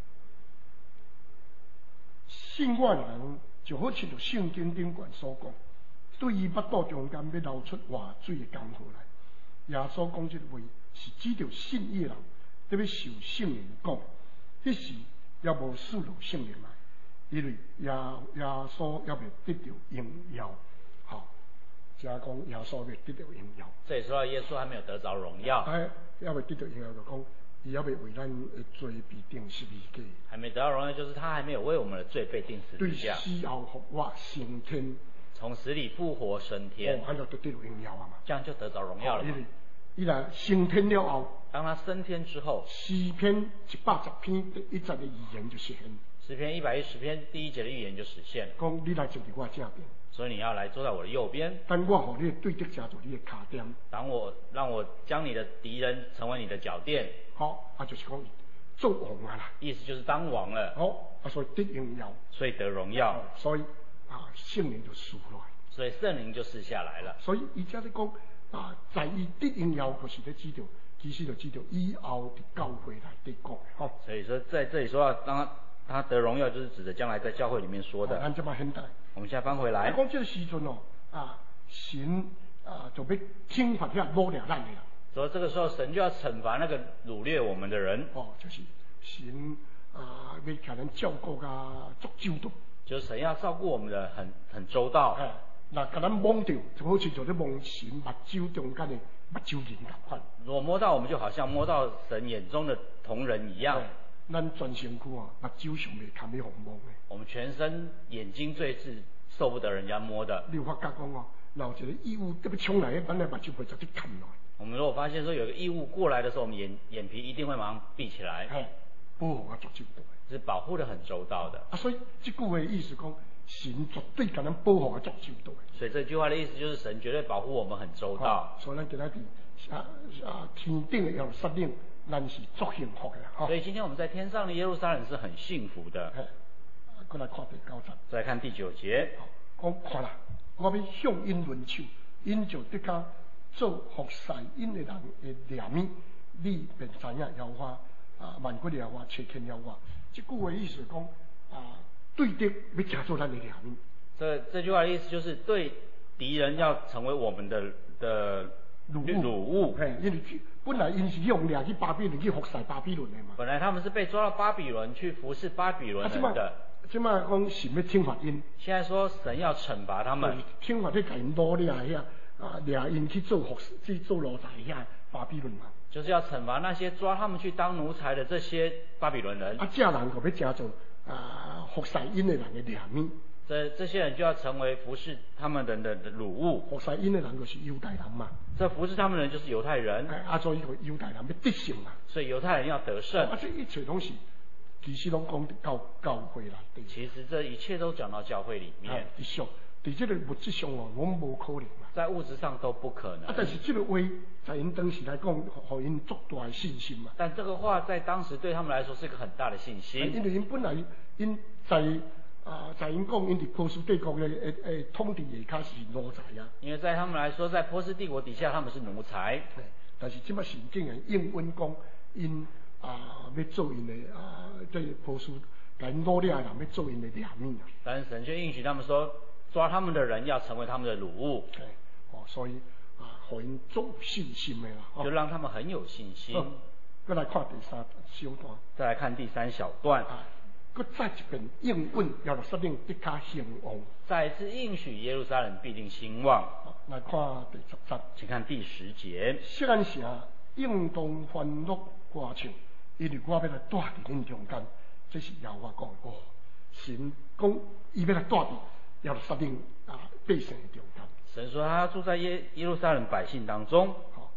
[SPEAKER 1] 信我人就好像圣经顶管所讲，对于腹肚中间要流出活水的江河来。耶稣讲这话是指着信伊人特别受圣灵讲，迄时也无赐落圣灵来，因为耶稣也未得到荣耀。好，只讲耶稣未得到荣耀。
[SPEAKER 2] 这里说到耶稣还没有得着荣耀。
[SPEAKER 1] 也未得到荣耀，就讲伊也未为咱的罪被钉十字架。
[SPEAKER 2] 还没得到荣耀，就是他还没有为我们的罪被钉十字架。
[SPEAKER 1] 对死后复活升天。从
[SPEAKER 2] 死里复活升天。
[SPEAKER 1] 按照就得到荣耀啊嘛。
[SPEAKER 2] 这样就得着荣耀了嘛。
[SPEAKER 1] 伊来升天了后，
[SPEAKER 2] 当他升天之后，
[SPEAKER 1] 诗篇110篇第1节的预言就实现。
[SPEAKER 2] 诗篇110篇第1节的预言就实现了。
[SPEAKER 1] 讲你来坐在我正边。
[SPEAKER 2] 所以你要来坐在我的右边。
[SPEAKER 1] 当我和你的对敌加做你的脚垫。
[SPEAKER 2] 让我将你的敌人成为你的脚垫。
[SPEAKER 1] 好，就是讲做王啊啦。
[SPEAKER 2] 意思就是当王了。
[SPEAKER 1] 好，所以得荣耀。
[SPEAKER 2] 所以得荣耀。
[SPEAKER 1] 所以圣灵就赐来。
[SPEAKER 2] 所以圣灵就赐下来了。
[SPEAKER 1] 所以伊这咧讲在伊得荣耀，就是咧指着，其实就指着以后的教会来得讲的。
[SPEAKER 2] 所以说在这里说到，当他得荣耀，就是指着将来在教会里面说的。
[SPEAKER 1] 咱这么现代。
[SPEAKER 2] 我们现在翻回来。
[SPEAKER 1] 讲这个时阵神就要惩罚遐掳掠咱的啦。
[SPEAKER 2] 所以这个时候，神就要惩罚那个掳掠我们的人。
[SPEAKER 1] 就是神要给咱照顾足周到。
[SPEAKER 2] 就是神要照顾我们的很周到。
[SPEAKER 1] 那给咱摸到，就好似在咧摸神目睭中间的目睭印咁款。
[SPEAKER 2] 如果摸到，我们就好像摸到神眼中的同人一样。
[SPEAKER 1] 咱全身躯目睭上未堪要互摸的。
[SPEAKER 2] 我们全身眼睛最是受不得人家摸的。
[SPEAKER 1] 你有发觉讲有一个异物特别冲来，咱的目睭会直接看落。
[SPEAKER 2] 我们如果发现说有个异物过来的时候，我们眼皮一定会马上闭起来。
[SPEAKER 1] 保护足周到。
[SPEAKER 2] 是保护得很周到的。
[SPEAKER 1] 所以这句话的意思讲，神绝对给咱保护足周到。
[SPEAKER 2] 所以这句话的意思就是神绝对保护我们很周到。
[SPEAKER 1] 所以咱今仔日天顶的耶路撒冷，咱是足幸福的。
[SPEAKER 2] 所以今天我们在天上的耶路撒冷是很幸福的。
[SPEAKER 1] 过来看第9节。
[SPEAKER 2] 再来看第9节。
[SPEAKER 1] 讲看啦，我要向因轮手，因就得甲做服侍因的人的怜悯，你便知影耶和华万国的耶和华切天耶和华。这句话意思讲对敌要加做咱的怜悯。
[SPEAKER 2] 这句话的意思就是对敌人要成为我们的掳物。
[SPEAKER 1] 因为本来因是用掠去巴比伦去服侍巴比伦的嘛。
[SPEAKER 2] 本来他们是被抓到巴比伦去服侍巴比伦人的。
[SPEAKER 1] 即摆讲神要惩罚因。
[SPEAKER 2] 现在说神要惩罚他们。
[SPEAKER 1] 惩罚你甲因掳掠遐掠因去做服侍、去做奴才遐巴比伦嘛。就是
[SPEAKER 2] 要惩罚那些抓他们去当奴才的这些巴比伦人。
[SPEAKER 1] 这人就要成做服侍因的人的掠物。
[SPEAKER 2] 这些人就要成为服侍他们人的掳物。
[SPEAKER 1] 服侍因的人就是犹太人嘛。
[SPEAKER 2] 这服侍他们的人就是犹太人。
[SPEAKER 1] 所以犹太人要得胜嘛。
[SPEAKER 2] 所以犹太人要得胜。
[SPEAKER 1] 这一切东西，其实拢讲到教会啦。
[SPEAKER 2] 其实这一切都讲到教会里面。
[SPEAKER 1] 在这个物质上我们无可能啦。
[SPEAKER 2] 在物质上都不可能。
[SPEAKER 1] 但是这个话在因当时来讲，给因足大的信心嘛。
[SPEAKER 2] 但这个话在当时对他们来说是一个很大的信心。
[SPEAKER 1] 因为因本来因在因讲因伫波斯帝国的统治下开始奴才啊。因为在他们来说，在波斯帝国底下他们是奴才。但是即摆神竟然应允讲因要做因的对波斯甲因掳掠的人要做因的掠物啊。但是神却应许他们说，抓他们的人要成为他们的掳物。所以给因足信心的啦。
[SPEAKER 2] 就让他们很有信心。
[SPEAKER 1] 再来看第三小段。
[SPEAKER 2] 再来看第三小段。
[SPEAKER 1] 搁再一遍应允，耶路撒冷必加兴旺。
[SPEAKER 2] 再一次应许耶路撒冷必定兴旺。
[SPEAKER 1] 来看第10节，
[SPEAKER 2] 请看第10节。
[SPEAKER 1] 锡安城应当欢乐歌唱，因为我要来住伫恁中间。这是耶和华讲的。神讲伊要来住伫耶路撒冷百姓的中间。
[SPEAKER 2] 神说他住在耶路撒冷百姓当中。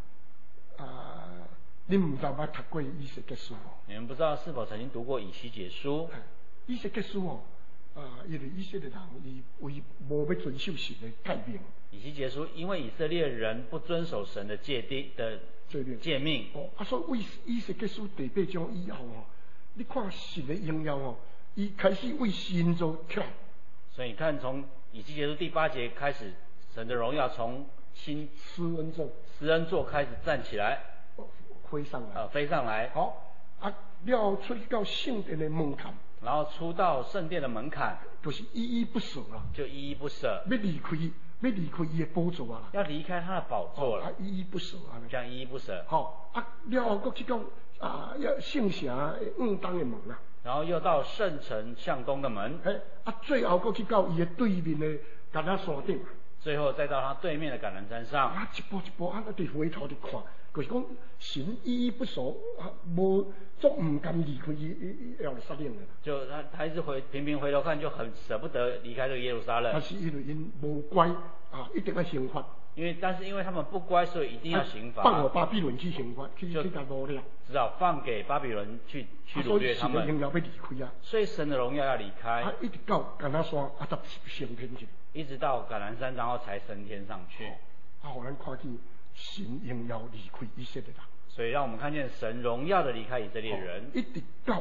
[SPEAKER 1] 你唔知捌读过以西结书？
[SPEAKER 2] 你们不知道是否曾经读过以西结书？
[SPEAKER 1] 以西结书因为以色列人伊为无要遵守神的诫命。
[SPEAKER 2] 以西结书因为以色列人不遵守神的诫命。
[SPEAKER 1] 所以为以西结书第8章以后你看神的荣耀伊开始为神做起来。
[SPEAKER 2] 所以你看从以西结书第8节开始，神的荣耀从施恩座开始站起来。飞上来。
[SPEAKER 1] 了出到圣殿的门槛，
[SPEAKER 2] 然后出到圣殿的门槛，
[SPEAKER 1] 就是依依不舍啦。就
[SPEAKER 2] 依依不舍，
[SPEAKER 1] 要离开伊的宝座啊！
[SPEAKER 2] 要离开他的宝座了。
[SPEAKER 1] 依依不舍啊！
[SPEAKER 2] 这样依依不舍。
[SPEAKER 1] 了后搁去到要圣城向东的门啦。然后
[SPEAKER 2] 又到圣城向东的门。
[SPEAKER 1] 最后搁去到伊的对面的橄榄山顶。
[SPEAKER 2] 最后再到他对面的橄榄山上。
[SPEAKER 1] 一步一步地回头地看。就是讲神依依不舍，无足唔甘离开耶路撒冷的。
[SPEAKER 2] 就他一直频频回头看，就很舍不得离开这个耶路撒冷。
[SPEAKER 1] 但是因为因无乖一定要刑罚。
[SPEAKER 2] 但是因为他们不乖，所以一定要刑罚。
[SPEAKER 1] 放给巴比伦去刑罚，去甲掳掠。
[SPEAKER 2] 只好放给巴比伦去掳掠他们。
[SPEAKER 1] 所以神的荣耀要离开
[SPEAKER 2] 所以神的荣耀要离开。
[SPEAKER 1] 一直到橄榄山才升天去。
[SPEAKER 2] 一直到橄榄山，然后才升天上去。
[SPEAKER 1] 互咱看见。神荣耀离开以色列人，
[SPEAKER 2] 所以让我们看见神荣耀的离开以色列人。
[SPEAKER 1] 一直到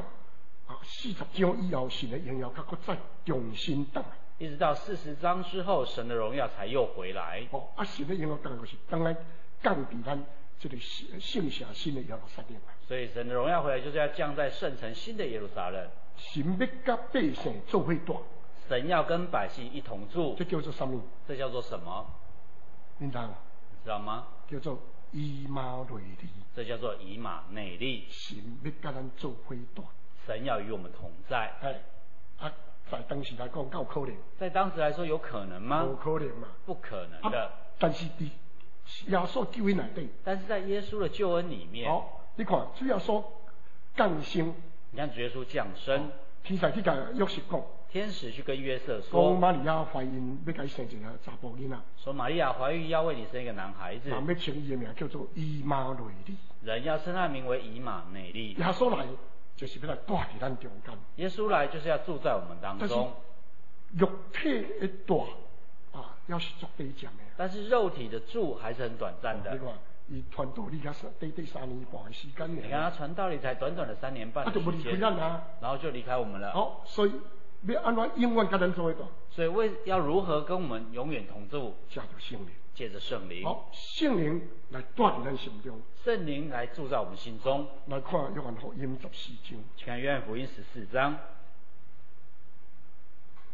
[SPEAKER 1] 40章以后，神的荣耀才再重新回来。
[SPEAKER 2] 一直到40章之后，神的荣耀才又回来。
[SPEAKER 1] 神的荣耀当然就是当然降伫咱这个圣城新的耶路撒冷。
[SPEAKER 2] 所以神的荣耀回来，就是要降在圣城新的耶路撒冷。
[SPEAKER 1] 神要甲百姓做伙住。
[SPEAKER 2] 神要跟百姓一同住。
[SPEAKER 1] 这叫做什么？
[SPEAKER 2] 这叫做什么？
[SPEAKER 1] 你知道吗？叫做以马内利。这叫做以马内利。神要甲咱做伙住。
[SPEAKER 2] 神要与我们同在。
[SPEAKER 1] 在当时来讲，够可能。
[SPEAKER 2] 在当时来说，有可能吗？
[SPEAKER 1] 不可能嘛。
[SPEAKER 2] 不可能的。
[SPEAKER 1] 但是伫耶稣救恩内底。
[SPEAKER 2] 但是在耶稣的救恩里面。
[SPEAKER 1] 你看主耶稣降生。
[SPEAKER 2] 你看主耶稣降生。
[SPEAKER 1] 天使去甲约瑟讲。
[SPEAKER 2] 天使去跟约瑟说，
[SPEAKER 1] 讲玛利亚怀孕要给生一个查甫囡仔。说
[SPEAKER 2] 玛利亚怀孕要为你生一个男孩子。
[SPEAKER 1] 人要称伊的名叫做以马内利。
[SPEAKER 2] 人要称他名为以马内利。
[SPEAKER 1] 耶稣来就是要来住在咱中间。
[SPEAKER 2] 耶稣来就是要住在我们当中。
[SPEAKER 1] 肉体的住要是足短暂的。
[SPEAKER 2] 但是肉体的住还是很短暂的。
[SPEAKER 1] 你看，伊传道理才短3年半的时间。
[SPEAKER 2] 你看他传道理才短短的3年半的时间。就
[SPEAKER 1] 离开咱啊。
[SPEAKER 2] 然后就离开我们了。
[SPEAKER 1] 所以。要安怎永远跟咱做伙住？
[SPEAKER 2] 所以要如何跟我们永远同住？借着圣灵。
[SPEAKER 1] 圣灵来住在咱心中。
[SPEAKER 2] 圣灵来住在我们心中。
[SPEAKER 1] 来看约翰福音14章。
[SPEAKER 2] 请看约翰福音14章。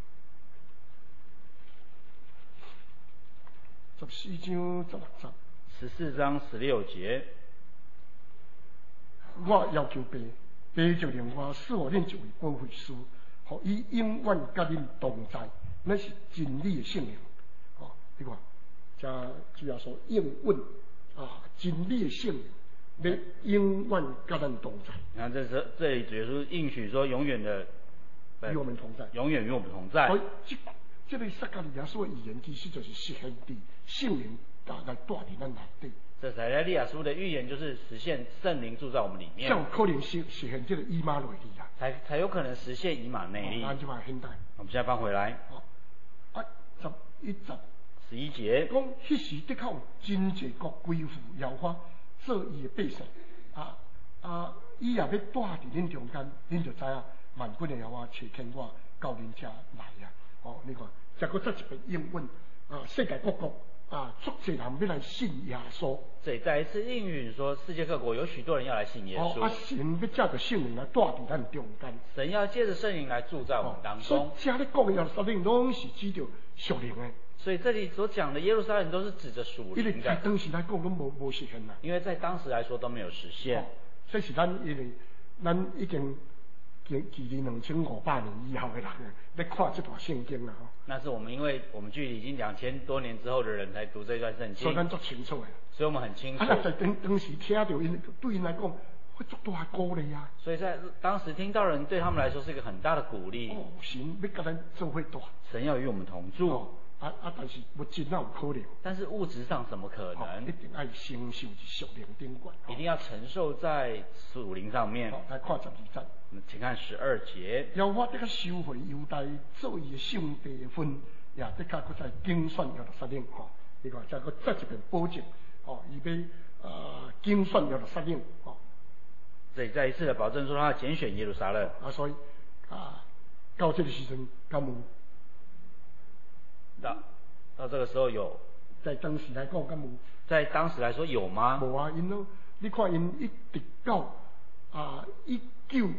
[SPEAKER 1] 14章16节。
[SPEAKER 2] 14章16节。
[SPEAKER 1] 我要求爸，爸就令我使我恁就为光会师，互伊永远甲恁同在，那是真理的性命。哦，你看，这主要说应允啊，真理的性命，要永远甲咱同在。
[SPEAKER 2] 你看，这里主耶稣应许说，永远的
[SPEAKER 1] 与我们同在，
[SPEAKER 2] 永远与我们同在。
[SPEAKER 1] 所以这个撒迦利亚书的预言，其实就是实现的圣灵来住伫咱内底。
[SPEAKER 2] 这撒迦利亚书的预言就是实现圣灵住在我们里面，
[SPEAKER 1] 才有可能实现这个以马内利啊，
[SPEAKER 2] 才有可能实现以马内利。我们现在翻回来。11节。
[SPEAKER 1] 讲迄时的确有真济国归附耶和华做伊的百姓伊也要住伫恁中间，恁就知影万军的耶和华差遣我到恁遮来啊！哦，你看，再搁再一遍应允世界各国足济人要来信耶稣。
[SPEAKER 2] 这里再一次应允说，世界各国有许多人要来信耶稣。
[SPEAKER 1] 神要借着圣灵来住伫咱中间。
[SPEAKER 2] 神要借着圣灵来住在我们当中。
[SPEAKER 1] 所以这里讲的耶路撒冷拢是指着属灵的。
[SPEAKER 2] 所以这里所讲的耶路撒冷都是指着属灵的。
[SPEAKER 1] 因为在当时来讲都无实现啦。
[SPEAKER 2] 因为在当时来说都没有实现。
[SPEAKER 1] 这是咱已经距离2500年以后的人在看这段圣经啦。
[SPEAKER 2] 那是我们因为我们距离已经2000多年之后的人才读这段圣经，
[SPEAKER 1] 所以咱足清楚的。
[SPEAKER 2] 所以我们很清楚。
[SPEAKER 1] 在当时听到对因来讲，会足大鼓励啊。
[SPEAKER 2] 所以在当时听到人对他们来说是一个很大的鼓励。
[SPEAKER 1] 神要跟咱做伙大。
[SPEAKER 2] 神要与我们同住。
[SPEAKER 1] 但是物质哪有可能？
[SPEAKER 2] 但是物质上怎么可能？
[SPEAKER 1] 一定要承受属灵顶管。
[SPEAKER 2] 一定要承受在属灵上面。
[SPEAKER 1] 来看12节。
[SPEAKER 2] 请看12节。
[SPEAKER 1] 耶和华这个收回犹大做伊的圣地的分，也的确搁在精选耶路撒冷。你看，再搁再一遍保证，伊要精选耶路撒冷。
[SPEAKER 2] 这里再一次的保证说，他要拣选耶路撒冷。
[SPEAKER 1] 所以到这个时阵，敢有？
[SPEAKER 2] 到这个时候有，
[SPEAKER 1] 在当时来讲，敢有？
[SPEAKER 2] 在当时来说有吗？
[SPEAKER 1] 无啊，因你看因一直到1948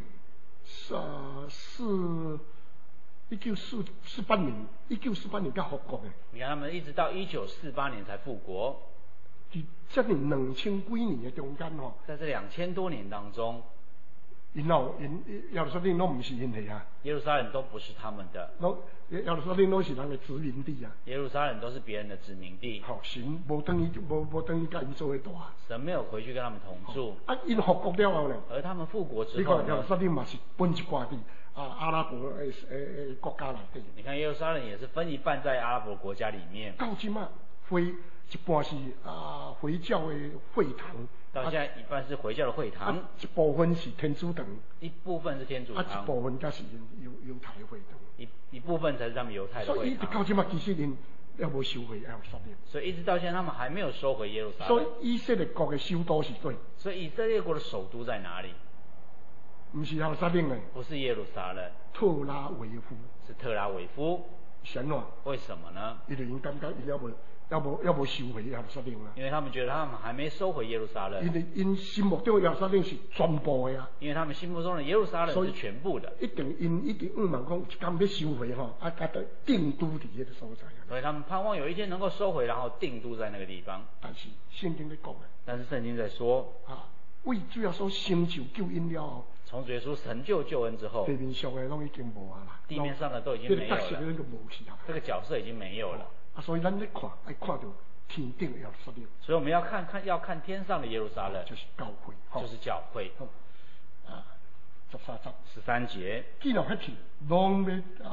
[SPEAKER 1] 年才复国的。
[SPEAKER 2] 你看他们一直到1948年才复国。
[SPEAKER 1] 在这2000几年的中间
[SPEAKER 2] 在这2000多年当中。
[SPEAKER 1] 耶路撒冷都不是因的啊！
[SPEAKER 2] 耶路撒冷都不是他们的。
[SPEAKER 1] 耶路撒冷都是人的殖民地啊！
[SPEAKER 2] 耶路撒冷都是别人的殖民地。
[SPEAKER 1] 神无等于甲因做伙大。
[SPEAKER 2] 神没有回去跟他们同住。
[SPEAKER 1] 因复国了后呢？
[SPEAKER 2] 而他们复国之后，
[SPEAKER 1] 你看耶路撒冷嘛是分一半地阿拉伯国家内底。
[SPEAKER 2] 你看耶路撒冷也是分一半在阿拉伯国家里面。
[SPEAKER 1] 到今嘛一半是回教的会堂。
[SPEAKER 2] 到现在一半是回教的会堂，
[SPEAKER 1] 一部分是天主堂，
[SPEAKER 2] 一部分是天主堂，
[SPEAKER 1] 一部分才是犹太会堂，
[SPEAKER 2] 一部分才是他们犹太的会堂。
[SPEAKER 1] 所以一直到今嘛，其实因也无收回耶路撒冷。
[SPEAKER 2] 所以一直到现在，他们还没有收回耶路撒冷。
[SPEAKER 1] 所以以色列国的首都是对。
[SPEAKER 2] 所以以色列国的首都在哪里？
[SPEAKER 1] 不是耶路撒冷呢？
[SPEAKER 2] 不是耶路撒冷，
[SPEAKER 1] 特拉维夫。
[SPEAKER 2] 是特拉维夫。
[SPEAKER 1] 神话？
[SPEAKER 2] 为什么呢？
[SPEAKER 1] 因为因感觉因要无收回耶路撒冷啊！
[SPEAKER 2] 因为他们觉得他们还没收回耶路撒冷。
[SPEAKER 1] 因为因心目中的耶路撒冷是全部的啊！
[SPEAKER 2] 因为他们心目中的耶路撒冷是全部的。
[SPEAKER 1] 一定望讲，一天要收回甲定都伫迄个所在。
[SPEAKER 2] 所以他们盼望有一天能够收回，然后定都在那个地方。
[SPEAKER 1] 但是圣经在讲啊。
[SPEAKER 2] 但是圣经在说
[SPEAKER 1] 为主要说成就救恩了后。
[SPEAKER 2] 从主耶稣成就救恩之后，
[SPEAKER 1] 地面上的都已经无啊啦。
[SPEAKER 2] 地面上的都已经没有了。这个角色已经没有了。
[SPEAKER 1] 所以咱在看，要看到天顶的耶路撒冷。
[SPEAKER 2] 所以我们要看天上的耶路撒冷，
[SPEAKER 1] 就是教会，
[SPEAKER 2] 就是教会。13节。
[SPEAKER 1] 既然迄天拢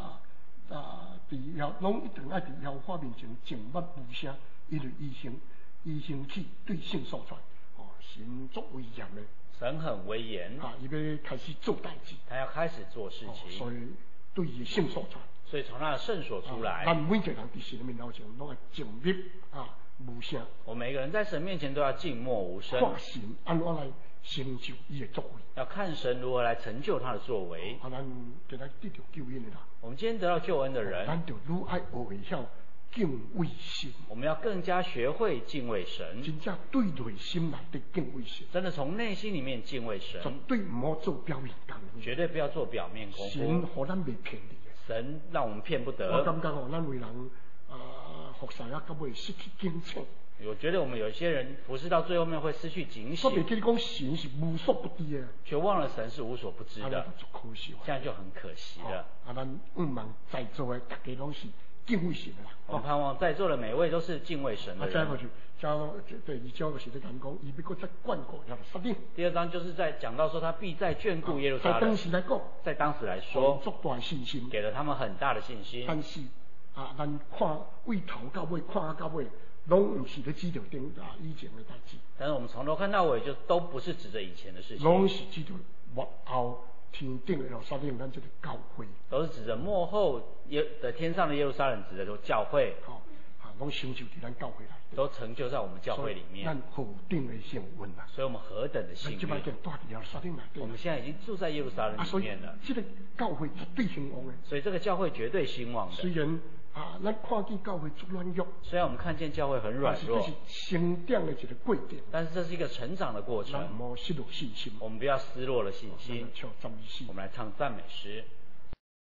[SPEAKER 1] 要拢一定爱伫耶和华面前静默无声，因为伊行起对圣所在，神作威严的。
[SPEAKER 2] 神很威严。
[SPEAKER 1] 伊要开始做代志。
[SPEAKER 2] 他要开始做事情。
[SPEAKER 1] 所以对伊圣所在。
[SPEAKER 2] 所以从他的圣所出来，
[SPEAKER 1] 咱每一个人伫神面前拢要静默无声。
[SPEAKER 2] 我每个人在神面前都要静默无声。
[SPEAKER 1] 看神安怎来成就伊的作为。
[SPEAKER 2] 要看神如何来成就他的作为。
[SPEAKER 1] 咱今日得到救恩的啦。
[SPEAKER 2] 我们今天得到救恩的人，
[SPEAKER 1] 咱就愈爱学会晓敬畏神。
[SPEAKER 2] 我们要更加学会敬畏神。
[SPEAKER 1] 真正对内心内的敬畏神。
[SPEAKER 2] 真的从内心里面敬畏神。
[SPEAKER 1] 绝对唔好做表面功夫。
[SPEAKER 2] 绝对不要做表面功夫。
[SPEAKER 1] 神互咱袂骗你。
[SPEAKER 2] 神让我们骗不得。
[SPEAKER 1] 我感觉咱为人服侍较尾失去警醒。
[SPEAKER 2] 我觉得我们有些人服侍到最后面会失去警醒，
[SPEAKER 1] 别跟你讲神是无所不知的，
[SPEAKER 2] 却忘了神是无所不知的，这样就很可惜了。
[SPEAKER 1] 咱望在座的大家拢是敬畏神的啦。
[SPEAKER 2] 我盼望在座的每位都是敬畏神的人。
[SPEAKER 1] 对，第二就是在讲，伊要搁再眷顾耶路撒冷。
[SPEAKER 2] 第二章就是在讲到说他必再眷顾耶路撒冷。在当时来说，
[SPEAKER 1] 足大信心，
[SPEAKER 2] 给了他们很大的信心。
[SPEAKER 1] 但是咱看为头到尾，看到尾，拢唔是咧指着以前的代志。
[SPEAKER 2] 但是我们从头看到尾，就都不是指着以前的事情。
[SPEAKER 1] 拢是指着幕后天顶的耶路撒冷，咱这个教会。
[SPEAKER 2] 都是指着幕后的天上的耶路撒冷，指的说教会。
[SPEAKER 1] 拢成就在咱教会内，
[SPEAKER 2] 都成就在我们教会里面。
[SPEAKER 1] 咱何等的幸运啊！
[SPEAKER 2] 所以我们何等的幸运！我们现在已经住在耶路撒冷里面了。
[SPEAKER 1] 这个教会绝对兴旺的。
[SPEAKER 2] 所以这个教会绝对兴旺的。
[SPEAKER 1] 虽然咱看见教会足软弱，
[SPEAKER 2] 虽然我们看见教会很软弱，
[SPEAKER 1] 但是这是成长的一个过程。
[SPEAKER 2] 但是这是一个成长的过程。
[SPEAKER 1] 我们不要失落信心。
[SPEAKER 2] 我们不要失落了信心。
[SPEAKER 1] 我们来唱赞美诗。
[SPEAKER 2] 我们来唱赞美诗。